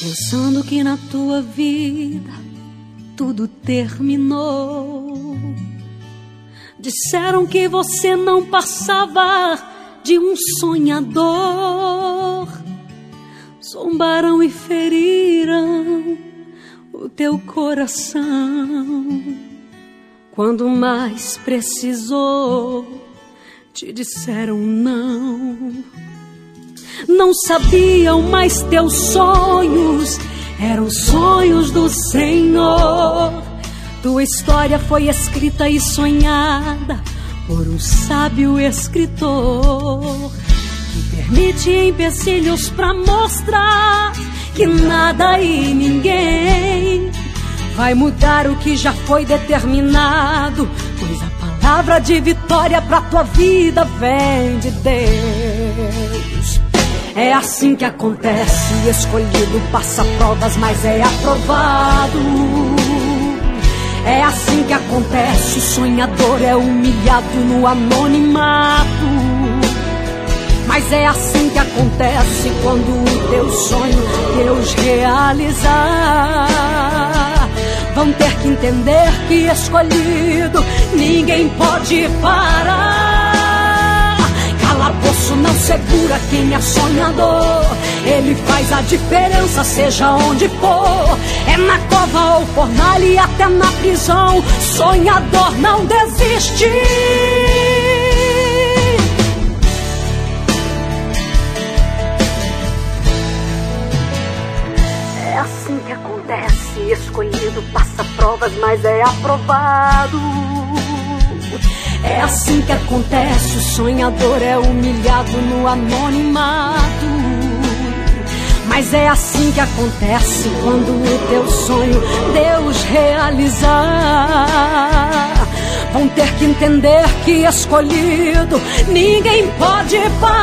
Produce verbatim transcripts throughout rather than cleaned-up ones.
pensando que na tua vida tudo terminou. Disseram que você não passava de um sonhador. Zombaram e feriram o teu coração. Quando mais precisou, te disseram não. Não sabiam, mas teus sonhos eram sonhos do Senhor. Tua história foi escrita e sonhada por um sábio escritor, que permite empecilhos pra mostrar que nada e ninguém vai mudar o que já foi determinado, pois a palavra de vitória pra tua vida vem de Deus. É assim que acontece, escolhido passa provas, mas é aprovado. É assim que acontece, o sonhador é humilhado no anonimato. Mas é assim que acontece quando o teu sonho Deus realizar. Vão ter que entender que escolhido ninguém pode parar. Calabouço não segura quem é sonhador. Ele faz a diferença, seja onde for. É na cova ou fornalha e até na prisão. Sonhador não desiste. É assim que acontece, escolhido passa provas, mas é aprovado. É assim que acontece, o sonhador é humilhado no anonimato. Mas é assim que acontece quando o teu sonho Deus realizar. Vão ter que entender que escolhido ninguém pode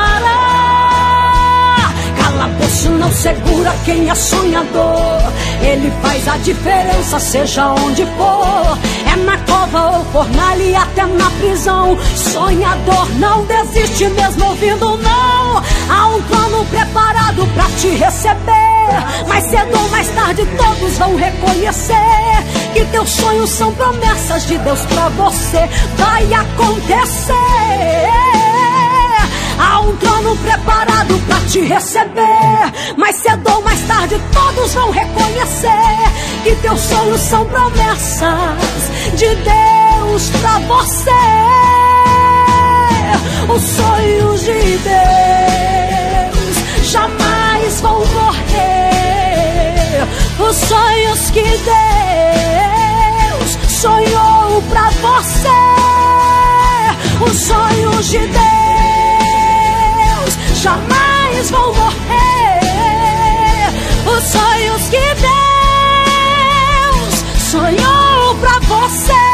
parar. Calabouço não segura quem é sonhador. Ele faz a diferença, seja onde for. É na cova ou fornalha e até na prisão. Sonhador não desiste mesmo ouvindo não. Há um plano preparado pra te receber. Mais cedo ou mais tarde todos vão reconhecer que teus sonhos são promessas de Deus pra você. Vai acontecer. Há um trono preparado pra te receber. Mais cedo ou mais tarde todos vão reconhecer que teus sonhos são promessas de Deus pra você. Os sonhos de Deus jamais vão morrer. Os sonhos que Deus sonhou pra você. Os sonhos de Deus jamais vão morrer. Os sonhos que Deus sonhou pra você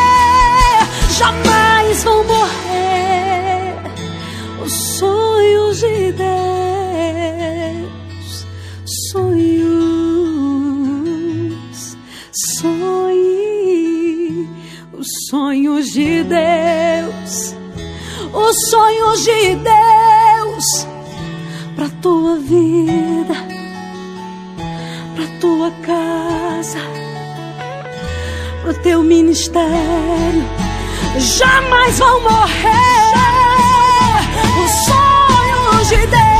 jamais vão morrer. Os sonhos de Deus, sonhos, sonhe. Os sonhos de Deus, os sonhos de Deus pra tua vida, pra tua casa, pro teu ministério, jamais vão morrer. Os sonhos de Deus.